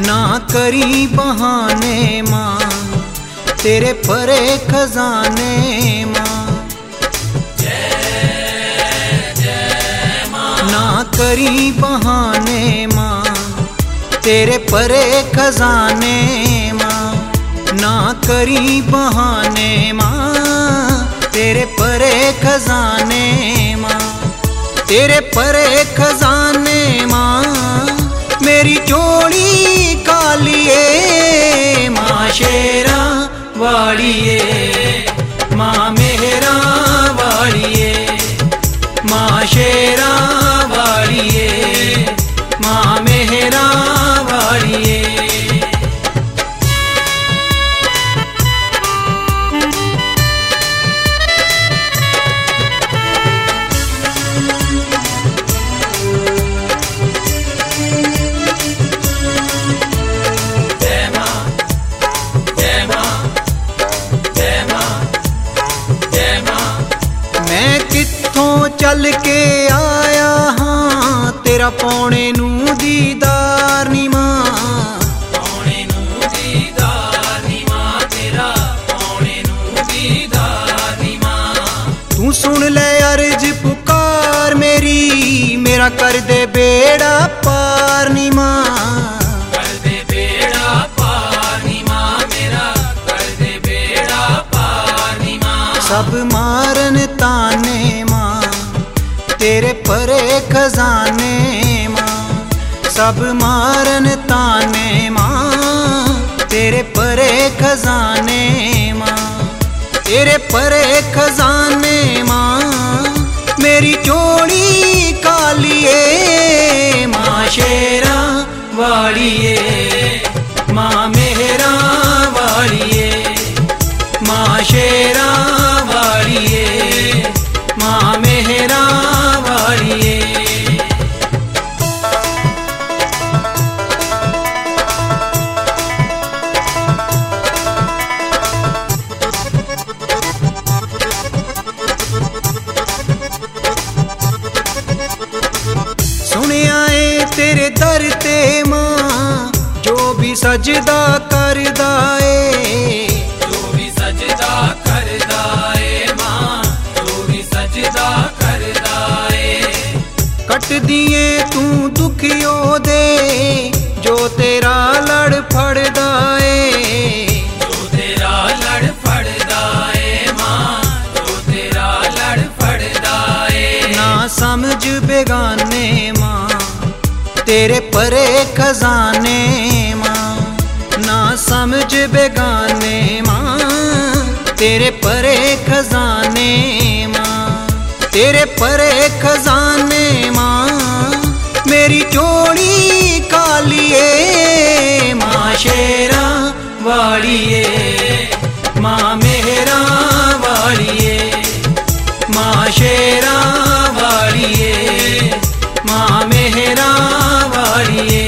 ना करी बहाने माँ तेरे परे खजाने माँ। ना करी बहाने माँ तेरे परे खजाने माँ। ना करी बहाने माँ तेरे परे खजाने माँ। तेरे परे खजाने माँ मेरी चोली कालिए माँ शेरा वाड़िए माँ मेहरा वाड़िए माँ शेरा वाड़िए माँ मेहरा वाड़िए। चल के आया हाँ तेरा पौने नू दीदार नी माँ। पौने नू दीदार नी माँ तेरा पौने नू दीदार नी माँ। तू सुन ले अर्ज पुकार मेरी मेरा कर दे बेड़ा पार नी माँ। कर दे बेड़ा पार नी माँ मेरा कर दे बेड़ा पार नी माँ। सब मारन ताने माँ तेरे परे खजाने माँ। सब मारन ताने माँ तेरे परे खजाने माँ। तेरे परे खजाने माँ मेरी चोली कालिए माँ शेरा वाड़िए माँ मेहरा वाड़िए माँ शेरा वाड़िए माँ मेहरा वाड़िए। सुनिया है तेरे दर ते माँ जो भी सजदा करदा है। जो भी सजदा करदा है माँ जो भी सजदा करदा है। कट दिए तू दुखियो दे जो तेरा लड़ फड़दा है। जो तेरा लड़ फड़दा है माँ जो तेरा लड़ फड़दा है। ना समझ बेगाने माँ तेरे परे खजाने माँ। ना समझ बेगाने माँ तेरे परे खजाने माँ। तेरे परे खजाने माँ मेरी चोली कालिए माँ शेरा वाड़िए माँ मेहरा वाड़िए माँ शेरा वाड़िए माँ मेहरा वाड़िए।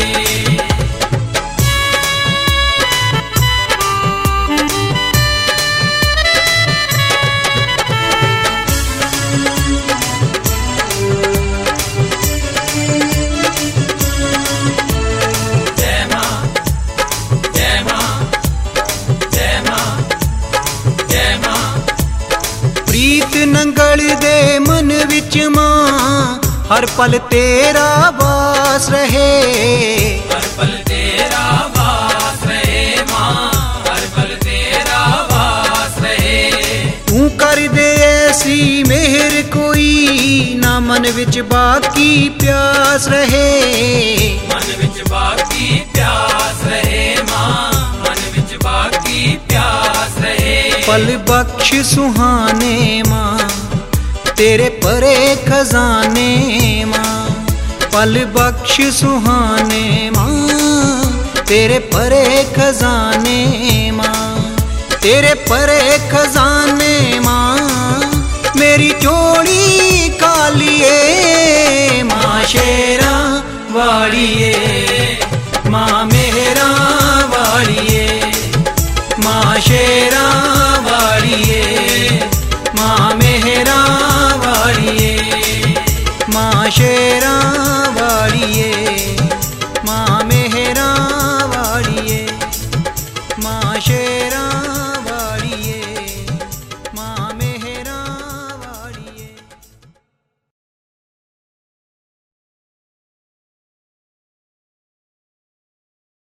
प्रीत नंगल दे मन विच माँ हर पल तेरा वास रहे। हर पल तेरा वास रहे माँ हर पल तेरा वास रहे। तू कर दे ऐसी मेहर कोई ना मन विच बाकी प्यास रहे। मन विच बाकी प्यास रहे माँ मन विच बाकी प्यास रहे। पल बख्श सुहाने माँ तेरे परे खजाने माँ। पल बख्श सुहाने माँ तेरे परे खजाने माँ। तेरे परे खजाने माँ मेरी चोली कालिए माँ शेरा वाड़िए